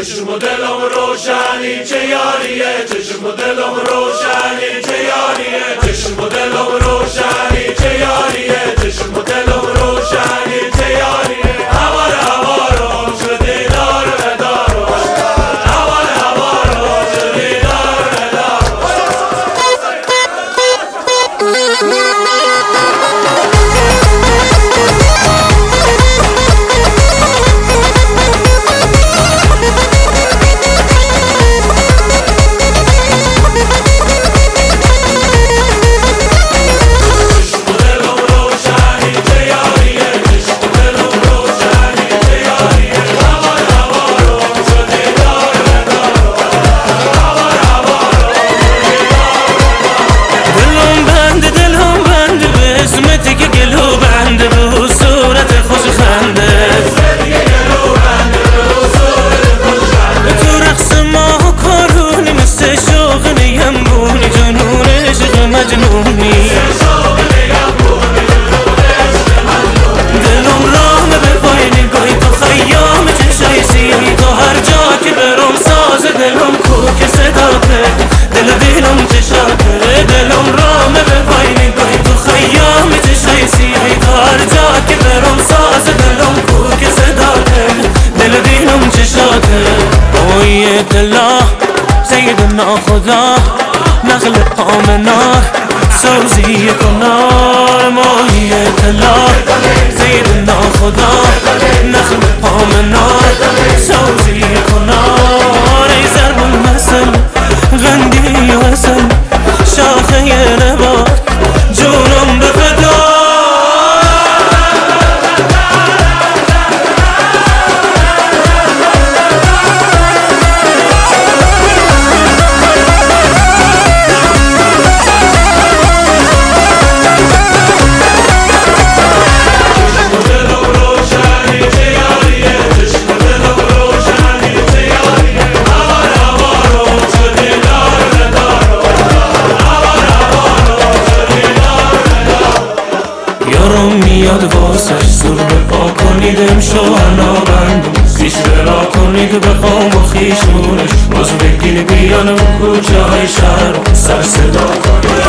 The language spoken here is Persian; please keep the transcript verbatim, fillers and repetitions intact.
چشم و دلم روشنی چه یاریه، چشم و دلم روشنی چه یاریه، چشم و دلم روشنی چه یاریه، چشم و دلم روشنی چه یاریه. هوار هوارم شدی دار ندارم، هوار هوارم شدی دار ندارم. سيدنا خدا نخل قامنا سوزي کنار ماهیت الله. سيدنا خدا نخل قامنا سوزي کنار ای ضرب المثل غندی وصل شاخه نبات جونم به فدا. میاد واسش زور بپا کنید امشو انا بندم پیش برا کنید بخوام و خیشونش باز بگیر بیان و کوچه های شهر سر صدا کنید.